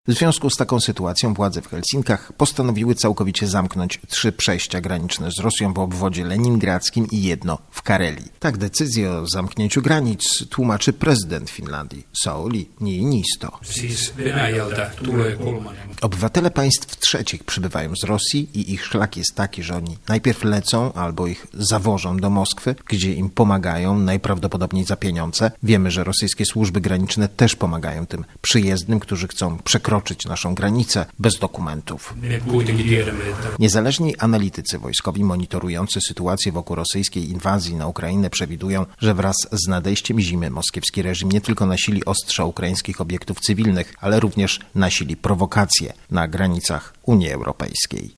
W związku z taką sytuacją władze w Helsinkach postanowiły całkowicie zamknąć 3 przejścia graniczne z Rosją w obwodzie leningradzkim i jedno w Karelii. Tak decyzję o zamknięciu granic tłumaczy prezydent Finlandii, Sauli Niinisto. Obywatele państw trzecich przybywają z Rosji i ich szlak jest taki, że oni najpierw lecą albo ich zawożą do Moskwy, gdzie im pomagają, najprawdopodobniej za pieniądze. Wiemy, że rosyjskie służby graniczne też pomagają tym przyjezdnym, którzy chcą przekroczyć naszą granicę bez dokumentów. Niezależni analitycy wojskowi monitorujący sytuację wokół rosyjskiej inwazji na Ukrainę przewidują, że wraz z nadejściem zimy moskiewski reżim nie tylko nasili ostrza ukraińskich obiektów cywilnych, ale również nasili prowokacje na granicach Unii Europejskiej.